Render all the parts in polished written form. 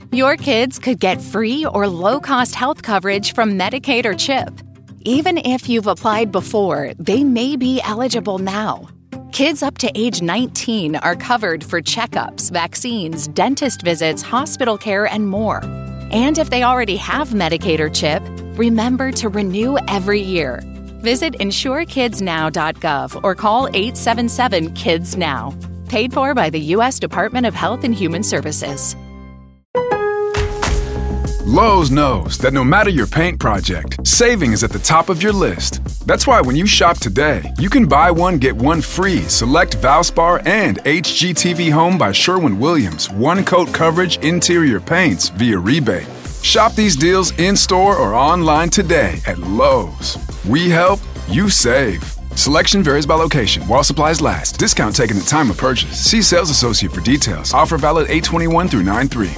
Your kids could get free or low-cost health coverage from Medicaid or CHIP. Even if you've applied before, they may be eligible now. Kids up to age 19 are covered for checkups, vaccines, dentist visits, hospital care, and more. And if they already have Medicaid or CHIP, remember to renew every year. Visit insurekidsnow.gov or call 877-KIDS-NOW. Paid for by the U.S. Department of Health and Human Services. Lowe's knows that no matter your paint project, saving is at the top of your list. That's why when you shop today, you can buy one, get one free select Valspar and HGTV Home by Sherwin-Williams one-coat coverage interior paints via rebate. Shop these deals in-store or online today at Lowe's. We help, you save. Selection varies by location. While supplies last. Discount taken at time of purchase. See sales associate for details. Offer valid 8/21 through 9/3.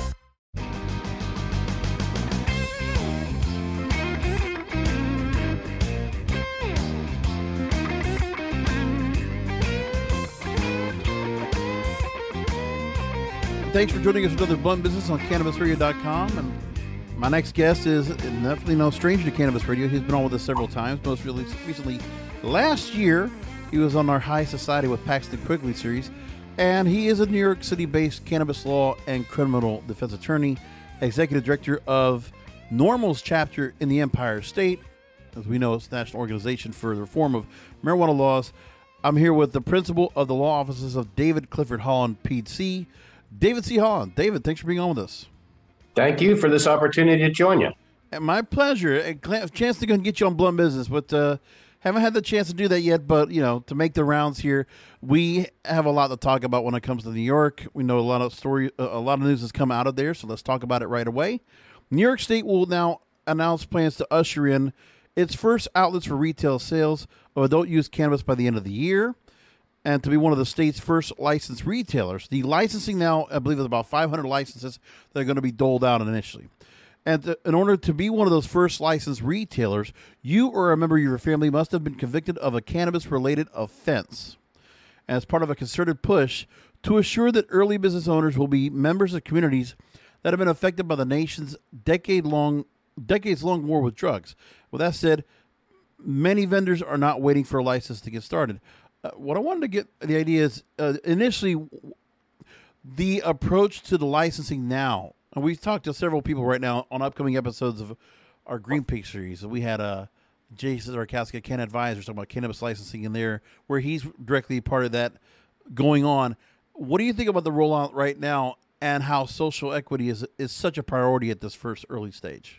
Thanks for joining us for another Blunt Business on CannabisRadio.com. And my next guest is definitely no stranger to Cannabis Radio. He's been on with us several times. Most recently, last year, he was on our High Society with Paxton Quigley series. And he is a New York City-based cannabis law and criminal defense attorney, executive director of NORML's chapter in the Empire State. As we know, it's the National Organization for the Reform of Marijuana Laws. I'm here with the principal of the law offices of David Clifford Holland, PC. David C. Holland. David, thanks for being on with us. Thank you for this opportunity to join you. And my pleasure. A chance to go and get you on Blunt Business, but haven't had the chance to do that yet. But, you know, to make the rounds here, we have a lot to talk about when it comes to New York. We know a lot of news has come out of there, so let's talk about it right away. New York State will now announce plans to usher in its first outlets for retail sales of adult use cannabis by the end of the year, and to be one of the state's first licensed retailers. The licensing now, I believe, is about 500 licenses that are going to be doled out initially. And in order to be one of those first licensed retailers, you or a member of your family must have been convicted of a cannabis-related offense. And as part of a concerted push to assure that early business owners will be members of communities that have been affected by the nation's decades-long war with drugs. With that said, many vendors are not waiting for a license to get started. What I wanted to get the idea is initially the approach to the licensing now. And we've talked to several people right now on upcoming episodes of our Green Peak series. We had Jason Zarkowski, Can Advisors, talking about cannabis licensing in there, where he's directly part of that going on. What do you think about the rollout right now and how social equity is such a priority at this first early stage?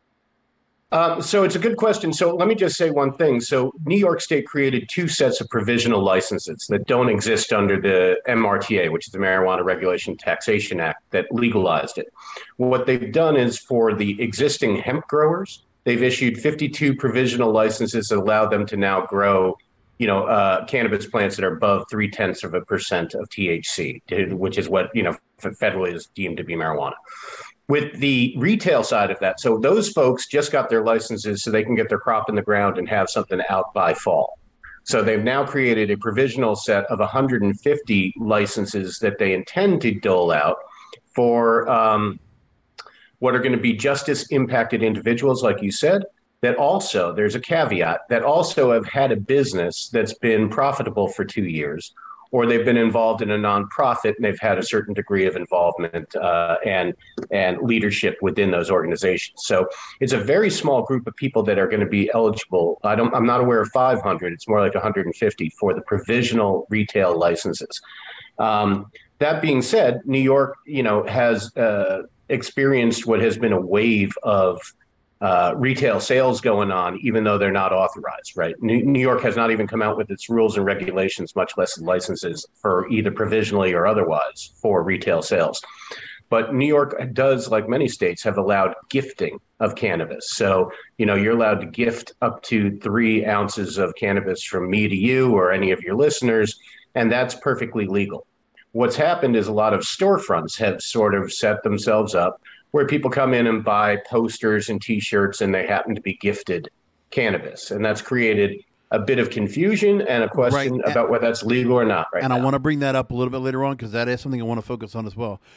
So it's a good question. So let me just say one thing. So New York State created two sets of provisional licenses that don't exist under the MRTA, which is the Marijuana Regulation Taxation Act that legalized it. What they've done is for the existing hemp growers, they've issued 52 provisional licenses that allow them to now grow, cannabis plants that are above 0.3% of THC, which is what, federally is deemed to be marijuana. With the retail side of that, so those folks just got their licenses so they can get their crop in the ground and have something out by fall. So they've now created a provisional set of 150 licenses that they intend to dole out for what are going to be justice impacted individuals, like you said, that also, there's a caveat, that also have had a business that's been profitable for 2 years, or they've been involved in a nonprofit and they've had a certain degree of involvement and leadership within those organizations. So it's a very small group of people that are going to be eligible. I'm not aware of 500. It's more like 150 for the provisional retail licenses. That being said, New York, has experienced what has been a wave of retail sales going on, even though they're not authorized, right? New York has not even come out with its rules and regulations, much less licenses for either provisionally or otherwise for retail sales. But New York does, like many states, have allowed gifting of cannabis. So, you're allowed to gift up to 3 ounces of cannabis from me to you or any of your listeners, and that's perfectly legal. What's happened is a lot of storefronts have sort of set themselves up where people come in and buy posters and T-shirts and they happen to be gifted cannabis. And that's created a bit of confusion and a question about whether that's legal or not right now. And I want to bring that up a little bit later on because that is something I want to focus on as well.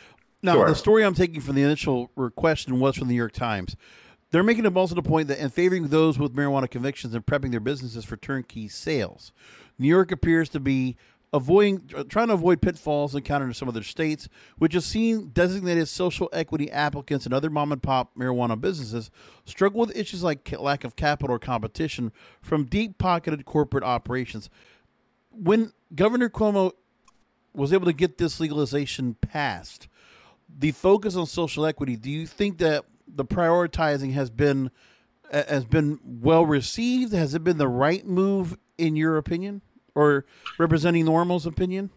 Now, Sure. the story I'm taking from the initial question was from the New York Times. They're making it also the point that in favoring those with marijuana convictions and prepping their businesses for turnkey sales, New York appears to be trying to avoid pitfalls encountered in some other states, which has seen designated social equity applicants and other mom and pop marijuana businesses struggle with issues like lack of capital or competition from deep pocketed corporate operations. When Governor Cuomo was able to get this legalization passed, the focus on social equity, do you think that the prioritizing has been well received? Has it been the right move in your opinion, or representing NORML's opinion?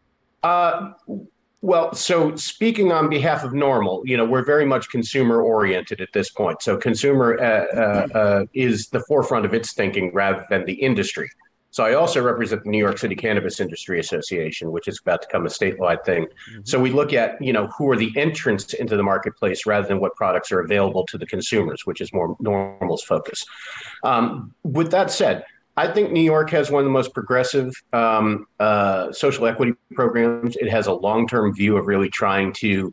Well, so speaking on behalf of NORML, we're very much consumer oriented at this point. So consumer is the forefront of its thinking rather than the industry. So I also represent the New York City Cannabis Industry Association, which is about to become a statewide thing. Mm-hmm. So we look at, who are the entrants into the marketplace rather than what products are available to the consumers, which is more NORML's focus. With that said, I think New York has one of the most progressive social equity programs. It has a long-term view of really trying to,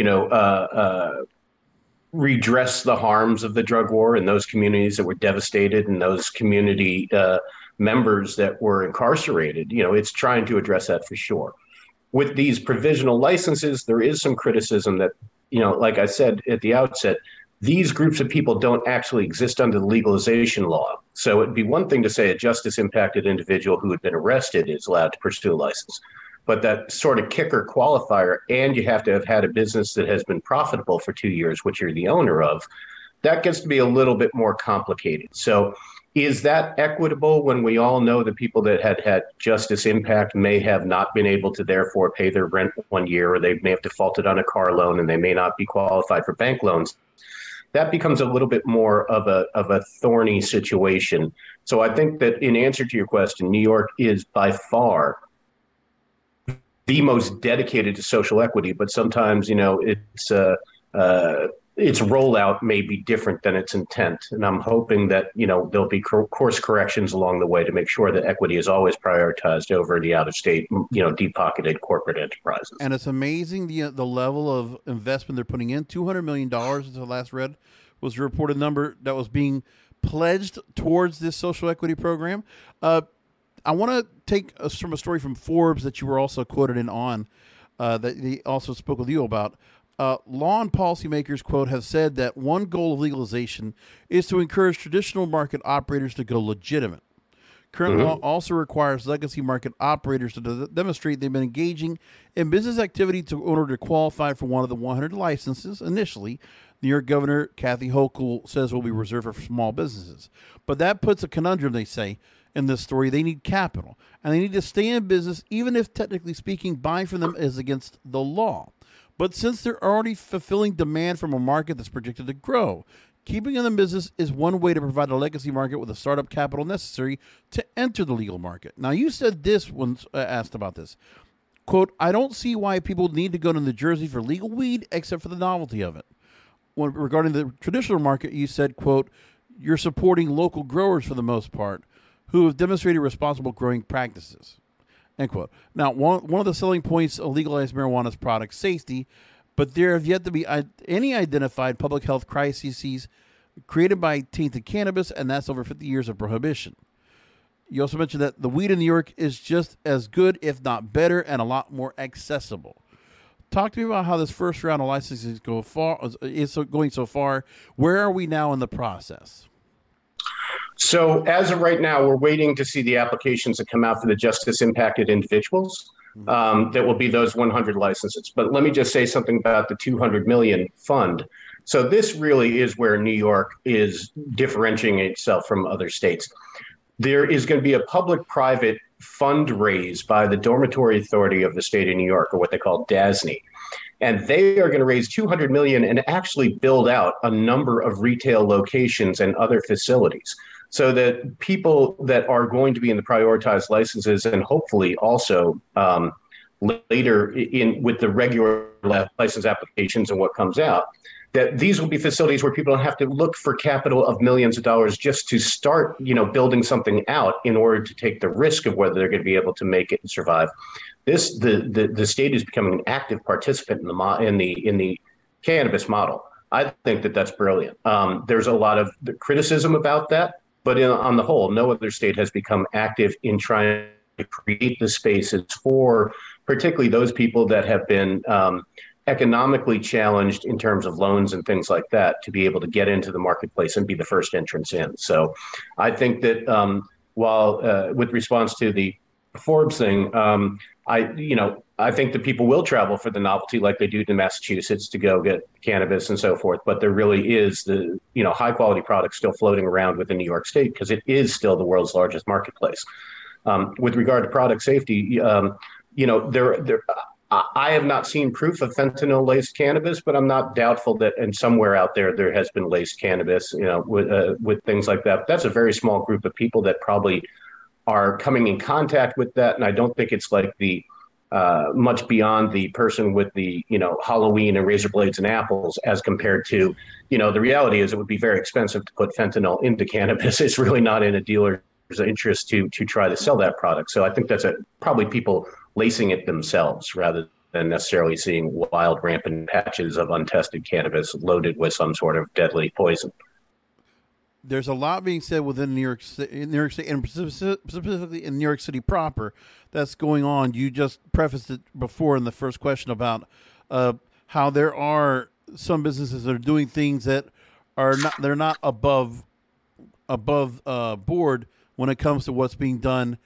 redress the harms of the drug war in those communities that were devastated and those community members that were incarcerated. It's trying to address that for sure. With these provisional licenses, there is some criticism that, like I said at the outset, these groups of people don't actually exist under the legalization law. So it'd be one thing to say a justice-impacted individual who had been arrested is allowed to pursue a license. But that sort of kicker qualifier, and you have to have had a business that has been profitable for 2 years, which you're the owner of, that gets to be a little bit more complicated. So is that equitable when we all know the people that had justice impact may have not been able to therefore pay their rent 1 year, or they may have defaulted on a car loan and they may not be qualified for bank loans? That becomes a little bit more of a thorny situation. So I think that in answer to your question, New York is by far the most dedicated to social equity, but sometimes, its rollout may be different than its intent. And I'm hoping that, there'll be course corrections along the way to make sure that equity is always prioritized over the out-of-state, deep-pocketed corporate enterprises. And it's amazing the level of investment they're putting in. $200 million, as the last read, was the reported number that was being pledged towards this social equity program. I want to take us from a story from Forbes that you were also quoted in on, that they also spoke with you about. Law and policymakers, quote, have said that one goal of legalization is to encourage traditional market operators to go legitimate. Current law also requires legacy market operators to demonstrate they've been engaging in business activity in order to qualify for one of the 100 licenses initially. New York Governor Kathy Hochul says will be reserved for small businesses. But that puts a conundrum, they say, in this story. They need capital, and they need to stay in business, even if, technically speaking, buying from them is against the law. But since they're already fulfilling demand from a market that's projected to grow, keeping them in business is one way to provide a legacy market with the startup capital necessary to enter the legal market. Now, you said this when asked about this. Quote, I don't see why people need to go to New Jersey for legal weed except for the novelty of it. Regarding the traditional market, you said, quote, you're supporting local growers for the most part who have demonstrated responsible growing practices. End quote. Now, one of the selling points of legalized marijuana is product safety, but there have yet to be any identified public health crises created by tainted cannabis, and that's over 50 years of prohibition. You also mentioned that the weed in New York is just as good, if not better, and a lot more accessible. Talk to me about how this first round of licensing is going so far. Where are we now in the process? So as of right now, we're waiting to see the applications that come out for the justice-impacted individuals. That will be those 100 licenses. But let me just say something about the $200 million fund. So this really is where New York is differentiating itself from other states. There is going to be a public-private fundraise by the Dormitory Authority of the state of New York, or what they call DASNY. And they are going to raise $200 million and actually build out a number of retail locations and other facilities, so that people that are going to be in the prioritized licenses, and hopefully also later in with the regular license applications and what comes out, that these will be facilities where people don't have to look for capital of millions of dollars just to start, building something out in order to take the risk of whether they're going to be able to make it and survive. The state is becoming an active participant in the cannabis model. I think that's brilliant. There's a lot of criticism about that, but on the whole, no other state has become active in trying to create the spaces for particularly those people that have been economically challenged in terms of loans and things like that, to be able to get into the marketplace and be the first entrance in. So I think that while with response to the Forbes thing, I think that people will travel for the novelty like they do to Massachusetts to go get cannabis and so forth. But there really is the high quality product still floating around within New York State because it is still the world's largest marketplace. With regard to product safety, I have not seen proof of fentanyl-laced cannabis, but I'm not doubtful that in somewhere out there has been laced cannabis, with things like that. But that's a very small group of people that probably are coming in contact with that, and I don't think it's like the much beyond the person with the Halloween and razor blades and apples, as compared to the reality is it would be very expensive to put fentanyl into cannabis. It's really not in a dealer's interest to try to sell that product. So I think that's probably people lacing it themselves rather than necessarily seeing wild rampant patches of untested cannabis loaded with some sort of deadly poison. There's a lot being said within New York State, and specifically in New York City proper, that's going on. You just prefaced it before in the first question about how there are some businesses that are doing things that they're not above board when it comes to what's being done.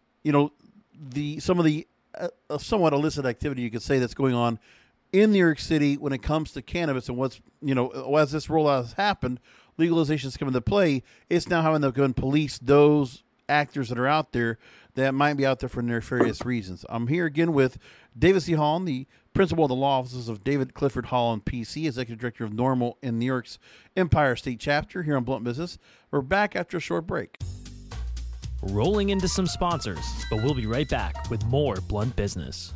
Some of the somewhat illicit activity, you could say, that's going on in New York City when it comes to cannabis, and what's as this rollout has happened, legalization is coming into play. It's now having to go and police those actors that are out there that might be out there for nefarious reasons. I'm here again with David C. Holland, the principal of the law offices of David Clifford Holland PC, executive director of NORML in New York's Empire State Chapter, here on Blunt Business. We're back after a short break. Rolling into some sponsors, but we'll be right back with more Blunt Business.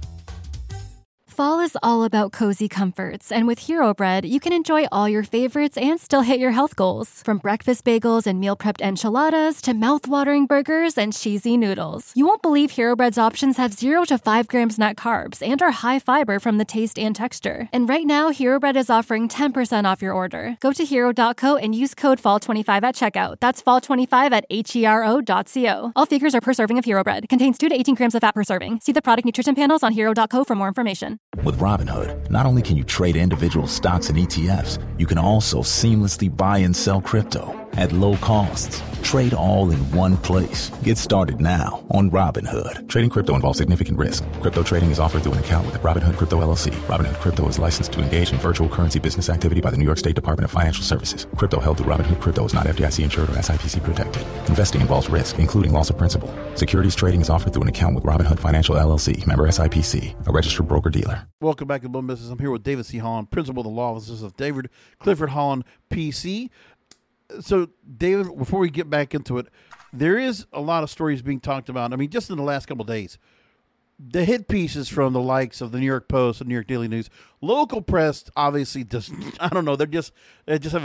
Fall is all about cozy comforts, and with Hero Bread, you can enjoy all your favorites and still hit your health goals. From breakfast bagels and meal prepped enchiladas to mouth-watering burgers and cheesy noodles. You won't believe Hero Bread's options have 0 to 5 grams net carbs and are high fiber from the taste and texture. And right now, Hero Bread is offering 10% off your order. Go to hero.co and use code FALL25 at checkout. That's FALL25 at hero.co. All figures are per serving of Hero Bread. Contains 2 to 18 grams of fat per serving. See the product nutrition panels on hero.co for more information. With Robinhood, not only can you trade individual stocks and ETFs, you can also seamlessly buy and sell crypto at low costs. Trade all in one place. Get started now on Robinhood. Trading crypto involves significant risk. Crypto trading is offered through an account with Robinhood Crypto LLC. Robinhood Crypto is licensed to engage in virtual currency business activity by the New York State Department of Financial Services. Crypto held through Robinhood Crypto is not FDIC insured or SIPC protected. Investing involves risk, including loss of principal. Securities trading is offered through an account with Robinhood Financial LLC, member SIPC, a registered broker-dealer. Welcome back to Blunt Business. I'm here with David C. Holland, principal of the law offices of David Clifford Holland PC. So, David, before we get back into it, there is a lot of stories being talked about. I mean, just in the last couple of days, the hit pieces from the likes of the New York Post and New York Daily News, local press, obviously, just I don't know, they just have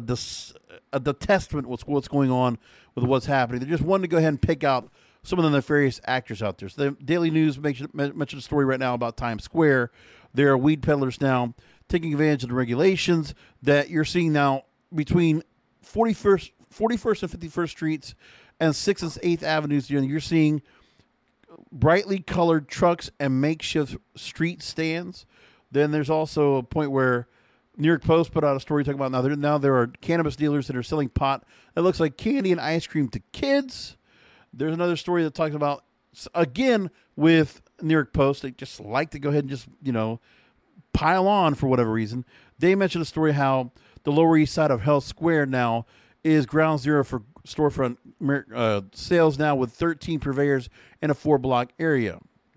a detestment with what's going on with what's happening. They just wanted to go ahead and pick out some of the nefarious actors out there. So the Daily News mentioned a story right now about Times Square. There are weed peddlers now taking advantage of the regulations that you're seeing now between 41st and 51st Streets and 6th and 8th Avenues. You're seeing brightly colored trucks and makeshift street stands. Then there's also a point where New York Post put out a story talking about now there are cannabis dealers that are selling pot that looks like candy and ice cream to kids. There's another story that talks about, again, with New York Post, they just like to go ahead and just, pile on for whatever reason. They mentioned a story how the Lower East Side of Hell Square now is ground zero for storefront sales now, with 13 purveyors in a 4-block area.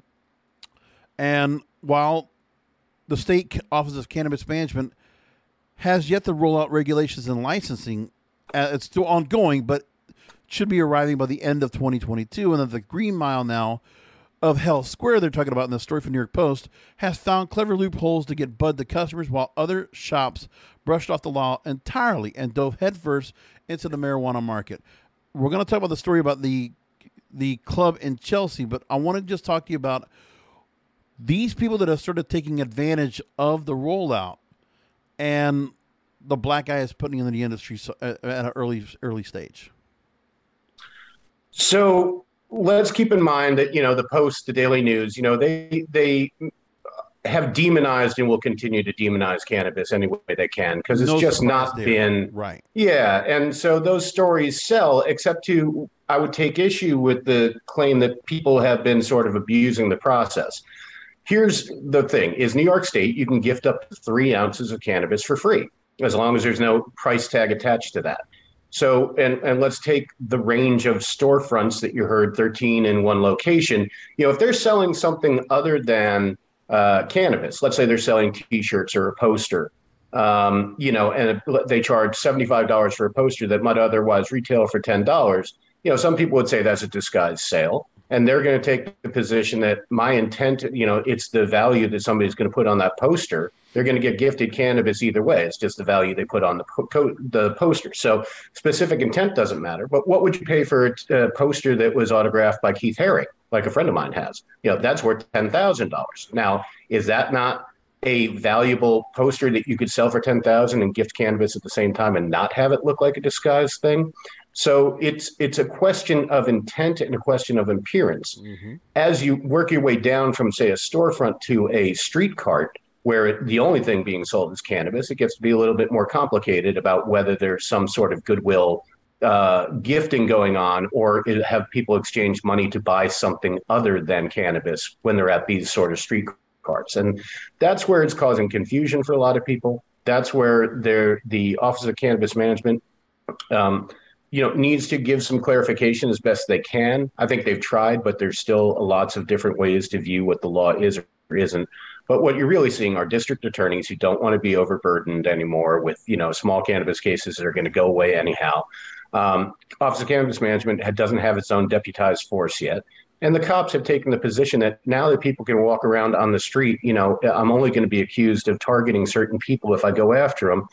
And while the State Office of Cannabis Management has yet to roll out regulations and licensing, it's still ongoing, but should be arriving by the end of 2022. And then the Green Mile now of Hell Square, they're talking about in the story from New York Post, has found clever loopholes to get bud to customers while other shops brushed off the law entirely and dove headfirst into the marijuana market. We're going to talk about the story about the club in Chelsea, but I want to just talk to you about these people that have started taking advantage of the rollout and the black eye is putting in the industry at an early stage. So let's keep in mind that, the Post, the Daily News, they have demonized and will continue to demonize cannabis any way they can because it's just not been right. Yeah. And so those stories sell, except I would take issue with the claim that people have been sort of abusing the process. Here's the thing is New York State, you can gift up to 3 ounces of cannabis for free, as long as there's no price tag attached to that. So, and let's take the range of storefronts that you heard, 13 in one location. If they're selling something other than cannabis, let's say they're selling T-shirts or a poster, and they charge $75 for a poster that might otherwise retail for $10. Some people would say that's a disguised sale. And they're going to take the position that my intent, it's the value that somebody's going to put on that poster. They're going to get gifted cannabis either way. It's just the value they put on the poster. So specific intent doesn't matter. But what would you pay for a poster that was autographed by Keith Haring, like a friend of mine has? That's worth $10,000. Now, is that not a valuable poster that you could sell for $10,000 and gift cannabis at the same time and not have it look like a disguised thing? So it's a question of intent and a question of appearance. Mm-hmm. As you work your way down from, say, a storefront to a street cart, where the only thing being sold is cannabis, it gets to be a little bit more complicated about whether there's some sort of goodwill gifting going on, or have people exchange money to buy something other than cannabis when they're at these sort of street carts. And that's where it's causing confusion for a lot of people. That's where the Office of Cannabis Management needs to give some clarification as best they can. I think they've tried, but there's still lots of different ways to view what the law is or isn't. But what you're really seeing are district attorneys who don't want to be overburdened anymore with, small cannabis cases that are going to go away anyhow. Office of Cannabis Management doesn't have its own deputized force yet. And the cops have taken the position that now that people can walk around on the street, I'm only going to be accused of targeting certain people if I go after them.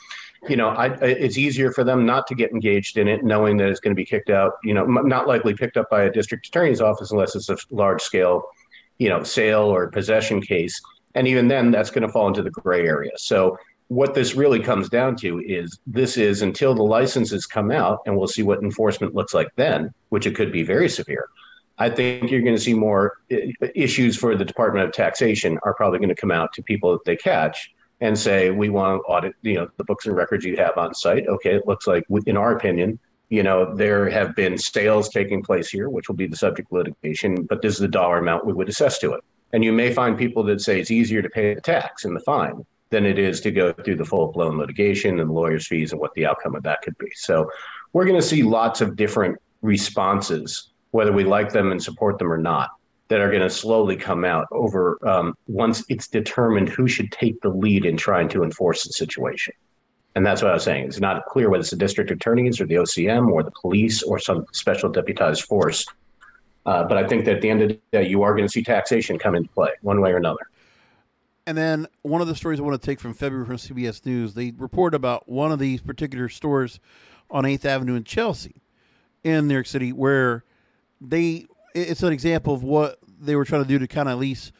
It's easier for them not to get engaged in it, knowing that it's going to be kicked out, not likely picked up by a district attorney's office unless it's a large scale, sale or possession case. And even then, that's going to fall into the gray area. So what this really comes down to is until the licenses come out, and we'll see what enforcement looks like then, which it could be very severe. I think you're going to see more issues for the Department of Taxation are probably going to come out to people that they catch and say, we want to audit, the books and records you have on site. Okay, it looks like, in our opinion, there have been sales taking place here, which will be the subject of litigation, but this is the dollar amount we would assess to it. And you may find people that say it's easier to pay the tax and the fine than it is to go through the full-blown litigation and the lawyer's fees and what the outcome of that could be. So we're going to see lots of different responses, whether we like them and support them or not, that are going to slowly come out over once it's determined who should take the lead in trying to enforce the situation. And that's what I was saying. It's not clear whether it's the district attorneys or the OCM or the police or some special deputized force. But I think that at the end of the day, you are going to see taxation come into play one way or another. And then one of the stories I want to take from February from CBS News, they report about one of these particular stores on 8th Avenue in Chelsea in New York City, where it's an example of what they were trying to do to kind of at least,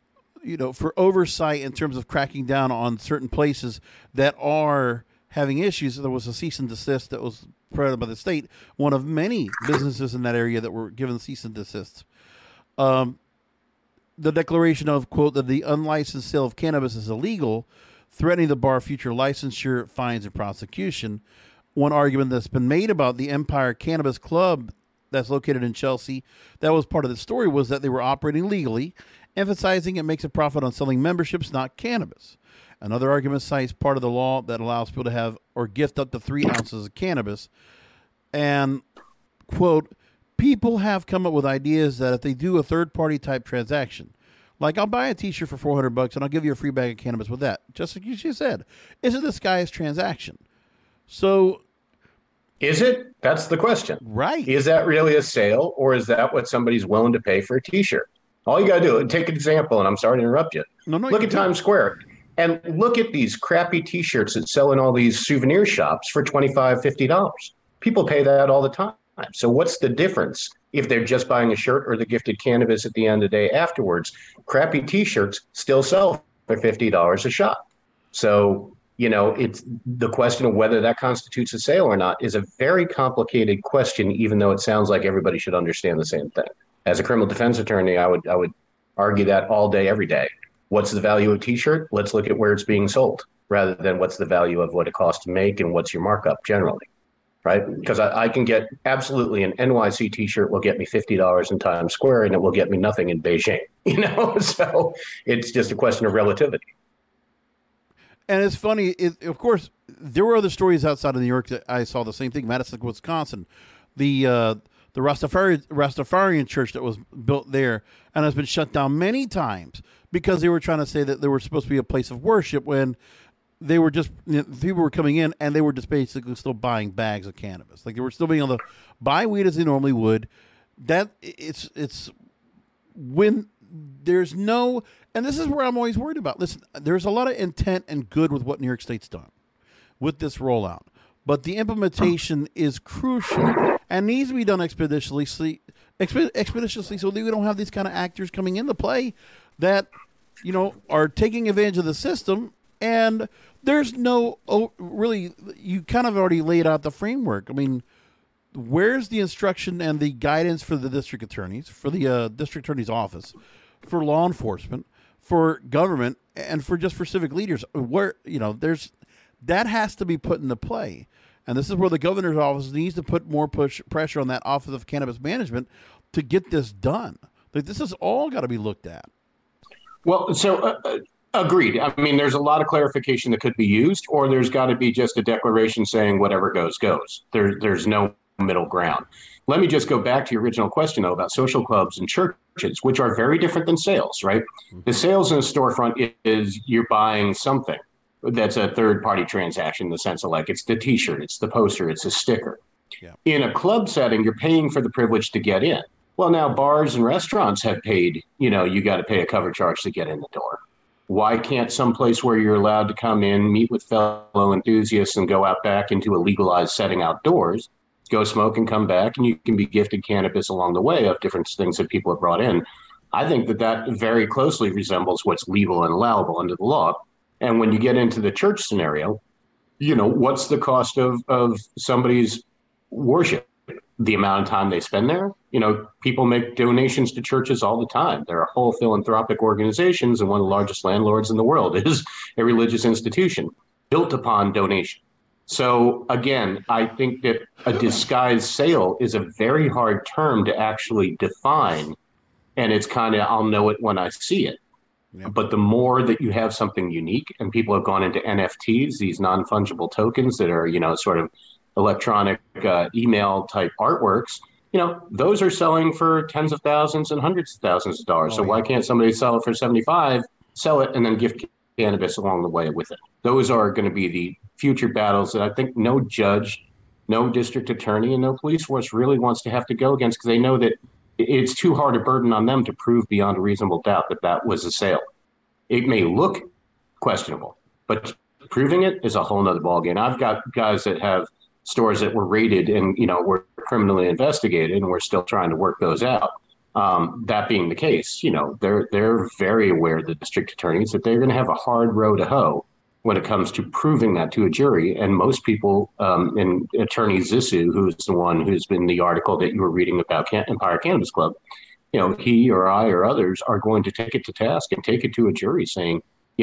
for oversight in terms of cracking down on certain places that are having issues. There was a cease and desist that was provided by the state, one of many businesses in that area that were given cease and desist. The declaration of, quote, that the unlicensed sale of cannabis is illegal, threatening to bar future licensure, fines, and prosecution. One argument that's been made about the Empire Cannabis Club that's located in Chelsea, that was part of the story, was that they were operating legally, emphasizing it makes a profit on selling memberships, not cannabis. Another argument cites part of the law that allows people to have or gift up to 3 ounces of cannabis. And, quote, people have come up with ideas that if they do a third-party type transaction, like I'll buy a T-shirt for $400 and I'll give you a free bag of cannabis with that, just like you said, is it this guy's transaction? So, is it? That's the question. Right. Is that really a sale, or is that what somebody's willing to pay for a T-shirt? All you got to do, take an example, and I'm sorry to interrupt you. No, look at Times Square and look at these crappy T-shirts that sell in all these souvenir shops for $25, $50. People pay that all the time. So what's the difference if they're just buying a shirt or the gifted cannabis at the end of the day afterwards? Crappy T-shirts still sell for $50 a shop. So, it's the question of whether that constitutes a sale or not is a very complicated question, even though it sounds like everybody should understand the same thing. As a criminal defense attorney, I would argue that all day, every day. What's the value of a T-shirt? Let's look at where it's being sold rather than what's the value of what it costs to make and what's your markup generally, right? Because I can get absolutely an NYC T-shirt will get me $50 in Times Square and it will get me nothing in Beijing, So it's just a question of relativity. And it's funny, of course, there were other stories outside of New York that I saw the same thing. Madison, Wisconsin, the Rastafarian church that was built there and has been shut down many times because they were trying to say that they were supposed to be a place of worship when they were just, people were coming in and they were just basically still buying bags of cannabis. Like they were still being able to buy weed as they normally would. That it's when there's no, and this is where I'm always worried about. Listen, there's a lot of intent and good with what New York State's done with this rollout, but the implementation is crucial and needs to be done expeditiously so that we don't have these kind of actors coming into play that, are taking advantage of the system. And there's no, really, you kind of already laid out the framework. I mean, where's the instruction and the guidance for the district attorneys, for the district attorney's office, for law enforcement, for government, and for civic leaders? Where, that has to be put into play. And this is where the governor's office needs to put more pressure on that Office of Cannabis Management to get this done. Like, this has all got to be looked at. Well, so agreed. I mean, there's a lot of clarification that could be used, or there's got to be just a declaration saying whatever goes, goes. There's no middle ground. Let me just go back to your original question, though, about social clubs and churches, which are very different than sales, right? Mm-hmm. The sales in a storefront is you're buying something. That's a third-party transaction in the sense of like it's the T-shirt, it's the poster, it's a sticker. Yeah. In a club setting, you're paying for the privilege to get in. Well, now bars and restaurants have paid, you got to pay a cover charge to get in the door. Why can't some place where you're allowed to come in, meet with fellow enthusiasts and go out back into a legalized setting outdoors, go smoke and come back, and you can be gifted cannabis along the way of different things that people have brought in? I think that very closely resembles what's legal and allowable under the law. And when you get into the church scenario, what's the cost of somebody's worship? The amount of time they spend there? People make donations to churches all the time. There are whole philanthropic organizations, and one of the largest landlords in the world is a religious institution built upon donation. So again, I think that a disguised sale is a very hard term to actually define. And it's kind of, I'll know it when I see it. Yeah. But the more that you have something unique, and people have gone into NFTs, these non-fungible tokens that are, sort of electronic email type artworks, those are selling for tens of thousands and hundreds of thousands of dollars. Why can't somebody sell it for 75, sell it, and then gift cannabis along the way with it? Those are going to be the future battles that I think no judge, no district attorney, and no police force really wants to have to go against, because they know that it's too hard a burden on them to prove beyond a reasonable doubt that was a sale. It may look questionable, but proving it is a whole nother ballgame. I've got guys that have stores that were raided and, were criminally investigated, and we're still trying to work those out. That being the case, they're very aware, the district attorneys, that they're going to have a hard row to hoe when it comes to proving that to a jury. And most people, and Attorney Zissou, who's the one who's been the article that you were reading about Empire Cannabis Club, he or I or others are going to take it to task and take it to a jury saying,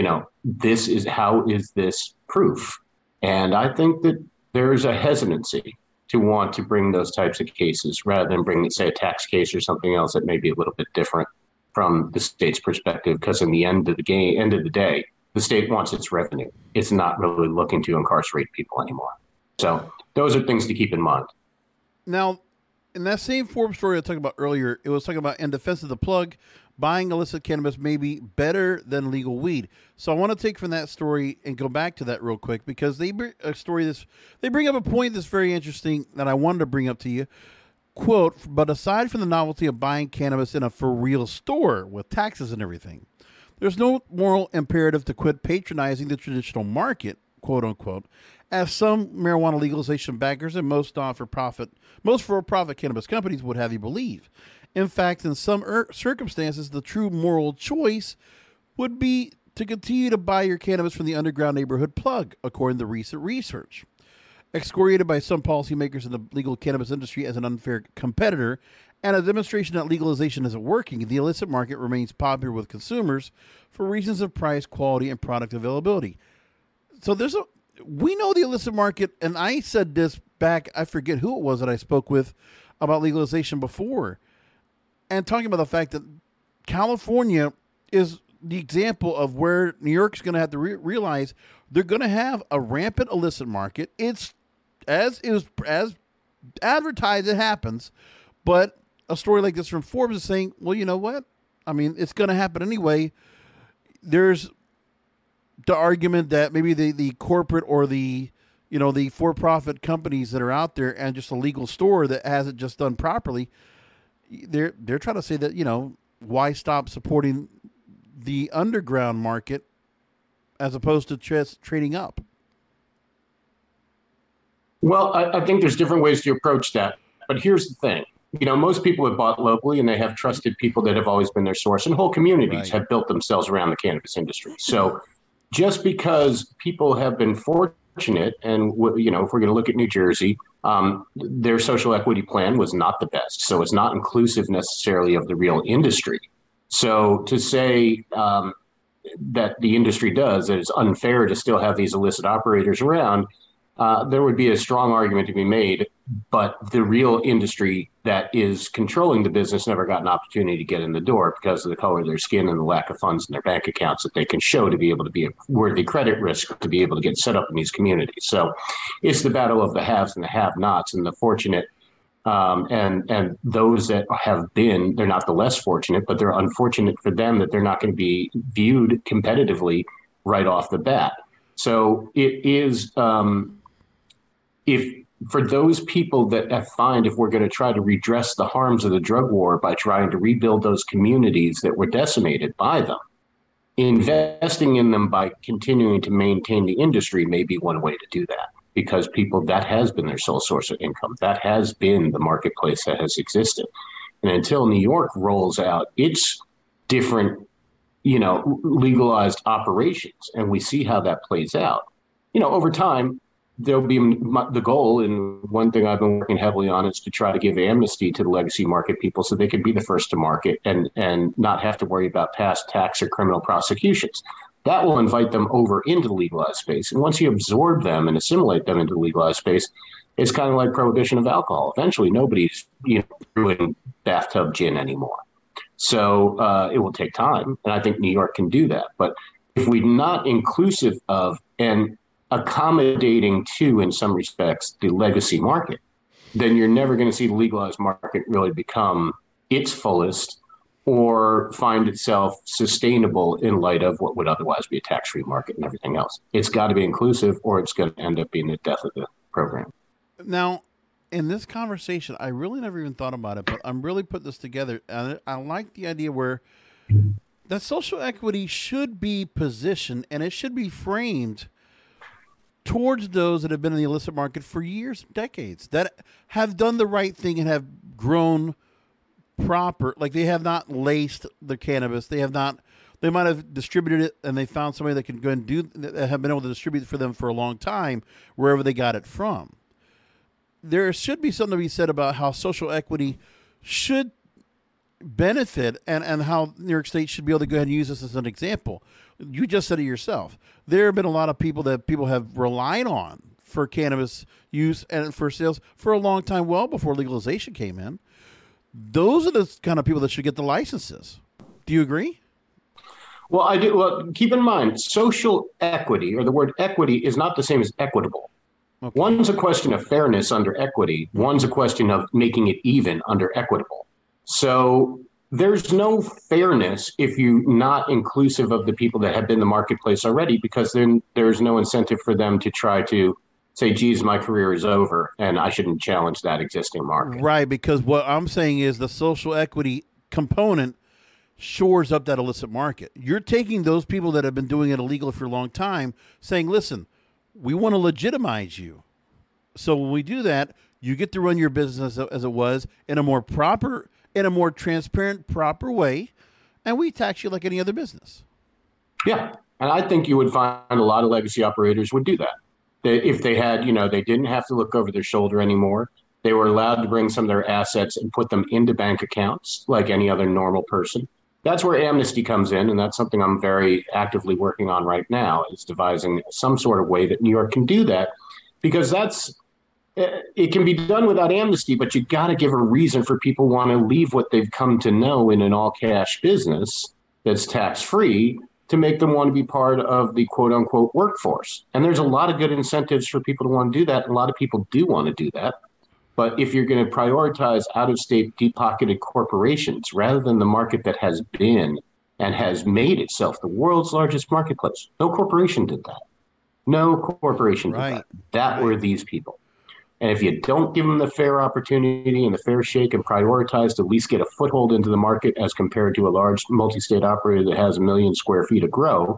how is this proof? And I think that there's a hesitancy to want to bring those types of cases rather than bring, say, a tax case or something else that may be a little bit different from the state's perspective. Because in the end of the day, the state wants its revenue. It's not really looking to incarcerate people anymore. So those are things to keep in mind. Now, in that same Forbes story I talked about earlier, it was talking about, in defense of the plug, buying illicit cannabis may be better than legal weed. So I want to take from that story and go back to that real quick, because they bring up a point that's very interesting that I wanted to bring up to you. quote, but aside from the novelty of buying cannabis in a for real store with taxes and everything, there's no moral imperative to quit patronizing the traditional market, quote unquote, as some marijuana legalization backers and most for-profit cannabis companies would have you believe. In fact, in some circumstances, the true moral choice would be to continue to buy your cannabis from the underground neighborhood plug, according to recent research. Excoriated by some policymakers in the legal cannabis industry as an unfair competitor and a demonstration that legalization isn't working, the illicit market remains popular with consumers for reasons of price, quality, and product availability. So we know the illicit market, and I said this back, I forget who it was that I spoke with about legalization before, and talking about the fact that California is the example of where New York's going to have to realize they're going to have a rampant illicit market. It's as advertised, it happens, but a story like this from Forbes is saying, well, you know what? I mean, it's going to happen anyway. There's the argument that maybe the corporate or the for-profit companies that are out there and just a legal store that hasn't just done properly, they're trying to say that, why stop supporting the underground market as opposed to just trading up? Well, I think there's different ways to approach that. But here's the thing. Most people have bought locally and they have trusted people that have always been their source, and whole communities have built themselves around the cannabis industry. So just because people have been fortunate, and, if we're going to look at New Jersey, their social equity plan was not the best. So it's not inclusive necessarily of the real industry. So to say that the industry that it's unfair to still have these illicit operators around, there would be a strong argument to be made, but the real industry that is controlling the business never got an opportunity to get in the door because of the color of their skin and the lack of funds in their bank accounts that they can show to be able to be a worthy credit risk to be able to get set up in these communities. So it's the battle of the haves and the have-nots, and the fortunate and those that have been, they're not the less fortunate, but they're unfortunate for them that they're not going to be viewed competitively right off the bat. So it is, if for those people that find if we're going to try to redress the harms of the drug war by trying to rebuild those communities that were decimated by them, investing in them by continuing to maintain the industry may be one way to do that, because that has been their sole source of income. That has been the marketplace that has existed. And until New York rolls out its different, legalized operations, and we see how that plays out, over time, there'll be the goal, and one thing I've been working heavily on is to try to give amnesty to the legacy market people so they can be the first to market and not have to worry about past tax or criminal prosecutions. That will invite them over into the legalized space. And once you absorb them and assimilate them into the legalized space, it's kind of like prohibition of alcohol. Eventually, nobody's doing bathtub gin anymore. So it will take time, and I think New York can do that. But if we're not inclusive of and accommodating to, in some respects, the legacy market, then you're never going to see the legalized market really become its fullest or find itself sustainable in light of what would otherwise be a tax-free market and everything else. It's got to be inclusive, or it's going to end up being the death of the program. Now, in this conversation, I really never even thought about it, but I'm really putting this together. And I like the idea where that social equity should be positioned, and it should be framed towards those that have been in the illicit market for years, decades, that have done the right thing and have grown proper. Like, they have not laced the cannabis. They might have distributed it, and they found somebody that can go and that have been able to distribute it for them for a long time, wherever they got it from. There should be something to be said about how social equity should benefit and how New York State should be able to go ahead and use this as an example. You just said it yourself. There have been a lot of people that people have relied on for cannabis use and for sales for a long time, well before legalization came in. Those are the kind of people that should get the licenses. Do you agree? Well, I do. Well, keep in mind, social equity, or the word equity, is not the same as equitable. Okay. One's a question of fairness under equity. One's a question of making it even under equitable. So there's no fairness if you're not inclusive of the people that have been in the marketplace already, because then there's no incentive for them to try to say, geez, my career is over and I shouldn't challenge that existing market. Right, because what I'm saying is the social equity component shores up that illicit market. You're taking those people that have been doing it illegal for a long time, saying, listen, we want to legitimize you. So when we do that, you get to run your business as it was in a more proper, in a more transparent, proper way, and we tax you like any other business. Yeah, and I think you would find a lot of legacy operators would do that. If they had, they didn't have to look over their shoulder anymore. They were allowed to bring some of their assets and put them into bank accounts like any other normal person. That's where amnesty comes in, and that's something I'm very actively working on right now, is devising some sort of way that New York can do that, because it can be done without amnesty, but you got to give a reason for people want to leave what they've come to know in an all-cash business that's tax-free, to make them want to be part of the quote-unquote workforce. And there's a lot of good incentives for people to want to do that. A lot of people do want to do that. But if you're going to prioritize out-of-state, deep-pocketed corporations rather than the market that has been and has made itself the world's largest marketplace, no corporation did that. No corporation did that. That were these people. And if you don't give them the fair opportunity and the fair shake and prioritize to at least get a foothold into the market as compared to a large multi-state operator that has 1 million square feet to grow,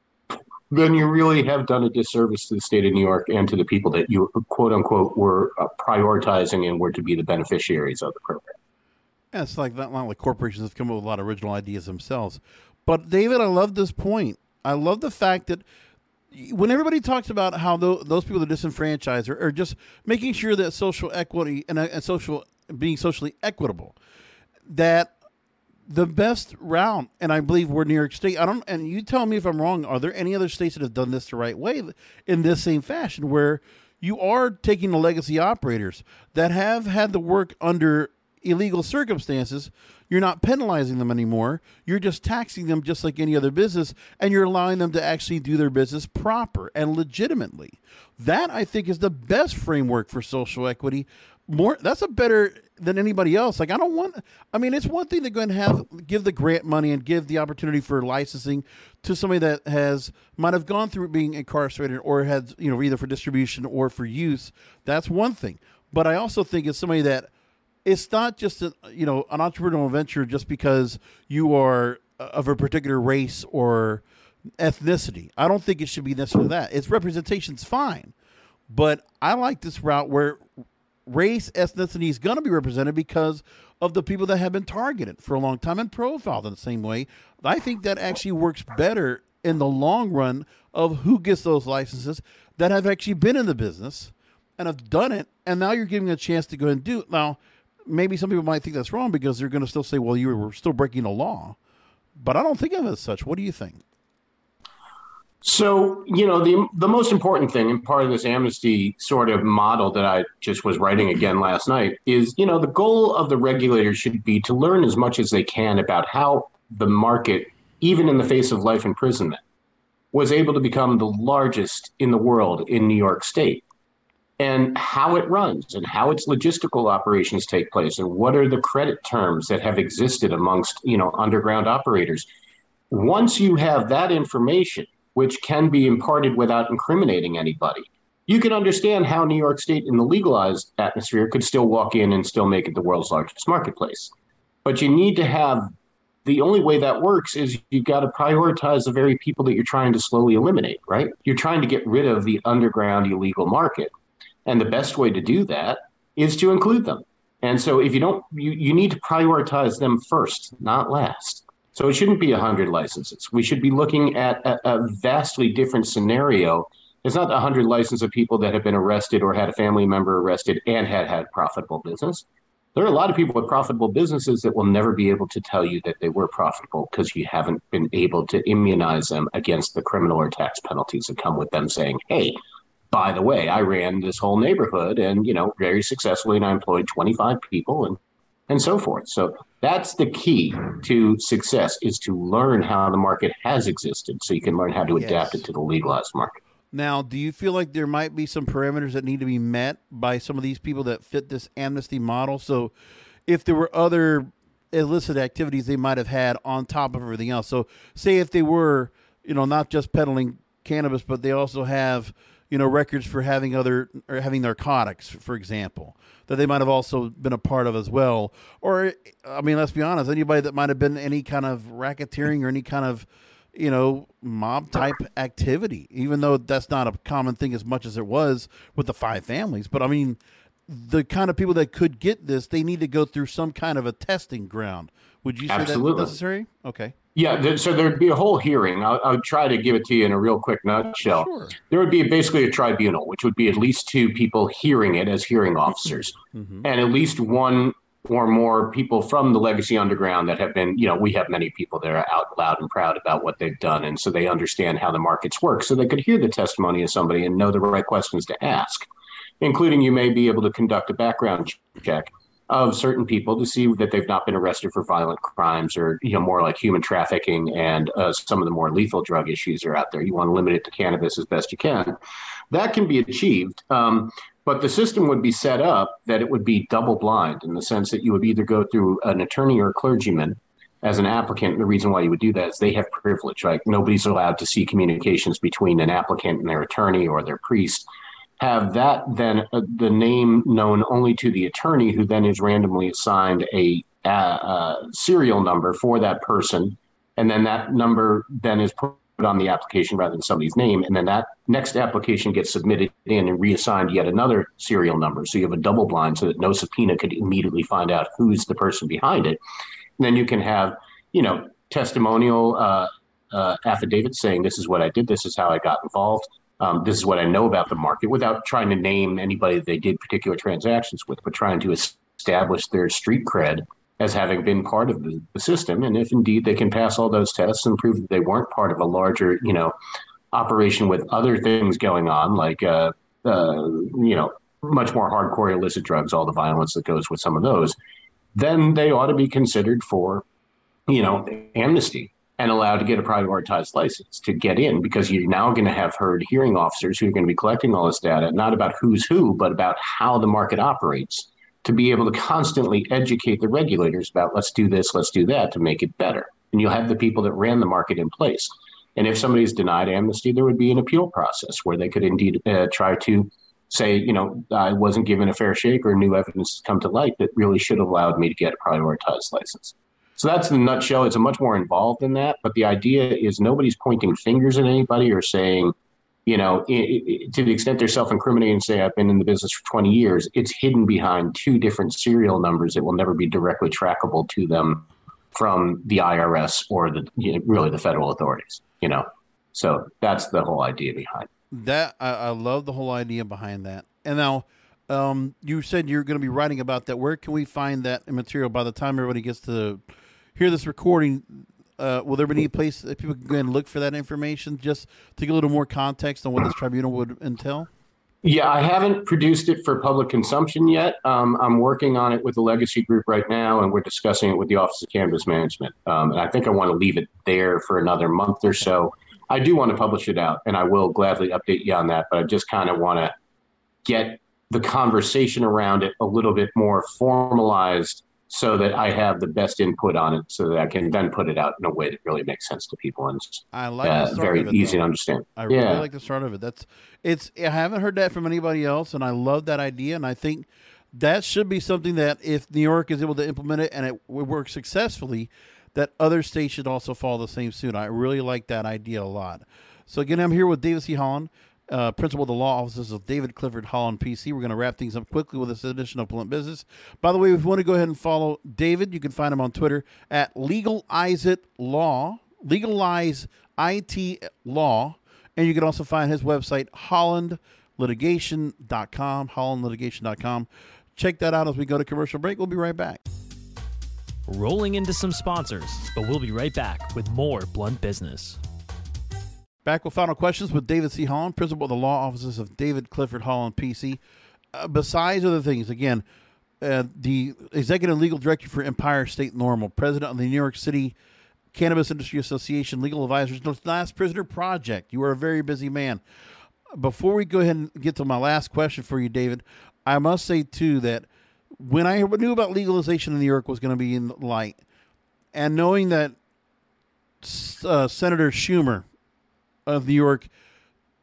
then you really have done a disservice to the state of New York and to the people that you, quote unquote, were prioritizing and were to be the beneficiaries of the program. Yeah, it's like that. A lot of corporations have come up with a lot of original ideas themselves. But David, I love this point. I love the fact that when everybody talks about how those people that disenfranchise are just making sure that social equity and social being socially equitable, that the best route, and I believe we're New York State. And you tell me if I'm wrong. Are there any other states that have done this the right way in this same fashion, where you are taking the legacy operators that have had to work under illegal circumstances? You're not penalizing them anymore. You're just taxing them just like any other business, and you're allowing them to actually do their business proper and legitimately. That, I think, is the best framework for social equity. That's a better than anybody else. Like, it's one thing to go and give the grant money and give the opportunity for licensing to somebody that might have gone through being incarcerated or had, either for distribution or for use. That's one thing. But I also think it's somebody that, it's not just an entrepreneurial venture just because you are of a particular race or ethnicity. I don't think it should be necessarily that. Its representation's fine, but I like this route where race, ethnicity is going to be represented because of the people that have been targeted for a long time and profiled in the same way. I think that actually works better in the long run of who gets those licenses that have actually been in the business and have done it, and now you're giving a chance to go and do it. Now, maybe some people might think that's wrong because they're going to still say, well, you were still breaking the law. But I don't think of it as such. What do you think? So, the most important thing, and part of this amnesty sort of model that I just was writing again last night, is, the goal of the regulators should be to learn as much as they can about how the market, even in the face of life imprisonment, was able to become the largest in the world in New York State, and how it runs and how its logistical operations take place and what are the credit terms that have existed amongst, underground operators. Once you have that information, which can be imparted without incriminating anybody, you can understand how New York State in the legalized atmosphere could still walk in and still make it the world's largest marketplace. But you need to have, the only way that works is you've got to prioritize the very people that you're trying to slowly eliminate, right? You're trying to get rid of the underground illegal market. And the best way to do that is to include them. And so if you don't, you need to prioritize them first, not last. So it shouldn't be 100 licenses. We should be looking at a vastly different scenario. It's not 100 licenses of people that have been arrested or had a family member arrested and had profitable business. There are a lot of people with profitable businesses that will never be able to tell you that they were profitable because you haven't been able to immunize them against the criminal or tax penalties that come with them saying, hey, by the way, I ran this whole neighborhood and, very successfully, and I employed 25 people and so forth. So that's the key to success, is to learn how the market has existed so you can learn how to adapt it to the legalized market. Now, do you feel like there might be some parameters that need to be met by some of these people that fit this amnesty model? So if there were other illicit activities they might have had on top of everything else. So say if they were, not just peddling cannabis, but they also have records for having narcotics, for example, that they might have also been a part of as well. Or, I mean, let's be honest, anybody that might have been any kind of racketeering or any kind of, mob type activity, even though that's not a common thing as much as it was with the 5 families. But I mean, the kind of people that could get this, they need to go through some kind of a testing ground. Would you say that's necessary? Okay. Yeah, so there'd be a whole hearing. I'll try to give it to you in a real quick nutshell. Sure. There would be basically a tribunal, which would be at least 2 people hearing it as hearing officers, and at least 1 or more people from the Legacy Underground that have been, we have many people that are out loud and proud about what they've done. And so they understand how the markets work. So they could hear the testimony of somebody and know the right questions to ask, including you may be able to conduct a background check of certain people to see that they've not been arrested for violent crimes or, more like human trafficking and some of the more lethal drug issues are out there. You want to limit it to cannabis as best you can. That can be achieved. But the system would be set up that it would be double blind in the sense that you would either go through an attorney or a clergyman as an applicant. And the reason why you would do that is they have privilege, right? Nobody's allowed to see communications between an applicant and their attorney or their priest. Have that then the name known only to the attorney, who then is randomly assigned a serial number for that person. And then that number then is put on the application rather than somebody's name. And then that next application gets submitted in and reassigned yet another serial number. So you have a double blind so that no subpoena could immediately find out who's the person behind it. And then you can have, testimonial affidavits saying, this is what I did, this is how I got involved. This is what I know about the market, without trying to name anybody that they did particular transactions with, but trying to establish their street cred as having been part of the system. And if indeed they can pass all those tests and prove that they weren't part of a larger, operation with other things going on, like, much more hardcore illicit drugs, all the violence that goes with some of those, then they ought to be considered for, amnesty and allowed to get a prioritized license to get in, because you're now going to have heard hearing officers who are going to be collecting all this data, not about who's who, but about how the market operates, to be able to constantly educate the regulators about let's do this, let's do that to make it better. And you'll have the people that ran the market in place. And if somebody's denied amnesty, there would be an appeal process where they could indeed try to say, I wasn't given a fair shake or new evidence has come to light that really should have allowed me to get a prioritized license. So that's in a nutshell. It's a much more involved than that. But the idea is nobody's pointing fingers at anybody or saying, to the extent they're self-incriminating and say, I've been in the business for 20 years, it's hidden behind 2 different serial numbers that will never be directly trackable to them from the IRS or really the federal authorities, So that's the whole idea behind that. I love the whole idea behind that. And now, you said you're going to be writing about that. Where can we find that material by the time everybody gets to hear this recording? Will there be any place that people can go and look for that information, just to get a little more context on what this tribunal would entail? Yeah, I haven't produced it for public consumption yet. I'm working on it with the Legacy Group right now, and we're discussing it with the Office of Cannabis Management. And I think I want to leave it there for another month or so. I do want to publish it out, and I will gladly update you on that, but I just kind of want to get the conversation around it a little bit more formalized so that I have the best input on it, so that I can then put it out in a way that really makes sense to people and I like the start very of it, easy though. to understand. I really like the start of it. I haven't heard that from anybody else, and I love that idea. And I think that should be something that if New York is able to implement it and it works successfully, that other states should also follow the same suit. I really like that idea a lot. So again, I'm here with David C. Holland, principal of the law offices of David Clifford Holland PC. We're going to wrap things up quickly with this edition of Blunt Business. By the way, if you want to go ahead and follow David, you can find him on Twitter at LegalizeItLaw, LegalizeITLaw, and you can also find his website, HollandLitigation.com, HollandLitigation.com. Check that out as we go to commercial break. We'll be right back. Rolling into some sponsors, but we'll be right back with more Blunt Business. Back with final questions with David C. Holland, principal of the law offices of David Clifford Holland PC. Besides other things, again, the executive legal director for Empire State Normal, president of the New York City Cannabis Industry Association, legal advisors, the Last Prisoner Project. You are a very busy man. Before we go ahead and get to my last question for you, David, I must say, too, that when I knew about legalization in New York was going to be in light, and knowing that Senator Schumer of New York